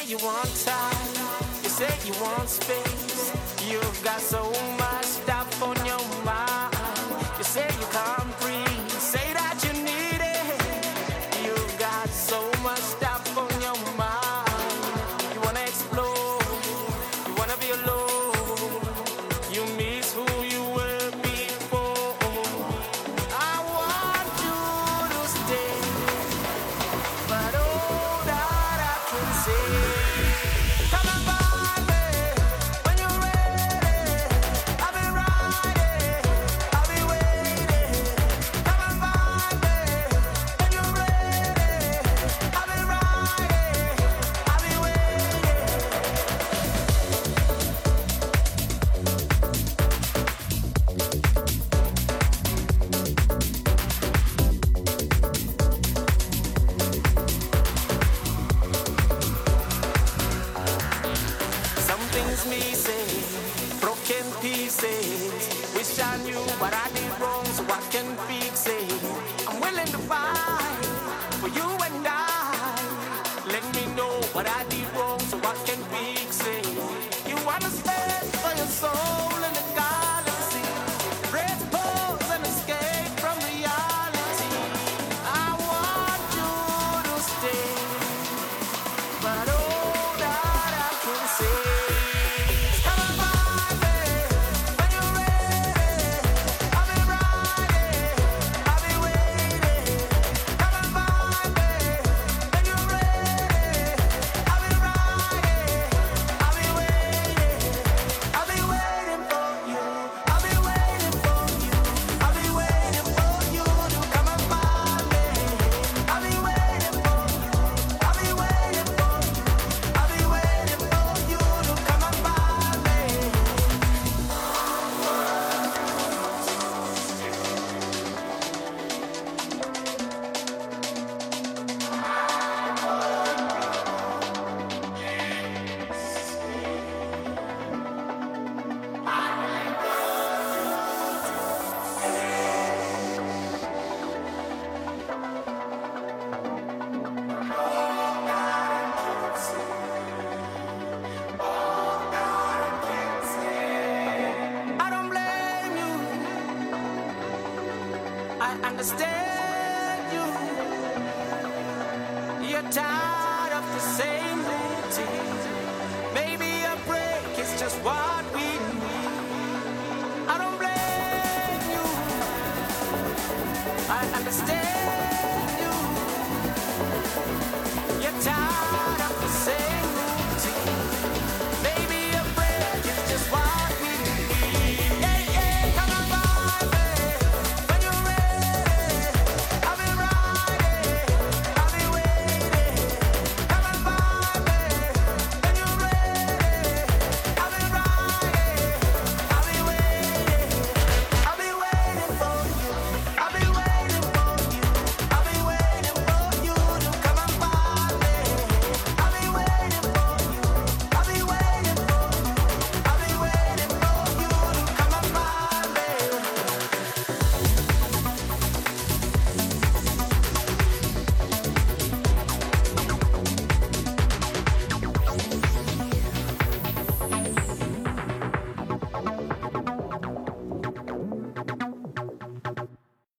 you want time, you say you want space. You've got so much stuff on your mind. You say you can't breathe, say that you need it. You've got so much stuff on your mind. You wanna explore, you wanna be alone. You miss who you were before. I want you to stay, but all that I can say. Come on by me when you're ready. I'll be riding, I'll be waiting. Come on by me when you're ready. I'll be riding, I'll be waiting. Some things me say, broken pieces. Wish I knew what I did wrong so I can fix it. I'm willing to fight for you and I. Let me know what I did wrong so I can fix it. You wanna stand for your soul in the galaxy. Press pause and escape from reality. I want you to stay, but all that I can say is come on by me when you're ready. I'll be riding, I'll be waiting. Come on by me when you're ready. I'll be riding, I'll be waiting. I'll be waiting for you. I'll be waiting for you. I'll be waiting for you to come on by me. I'll be waiting for you. I'll be waiting for you. I'll be waiting for you to come on by me. I don't blame you. I understand you. You're tired of the same routine. Maybe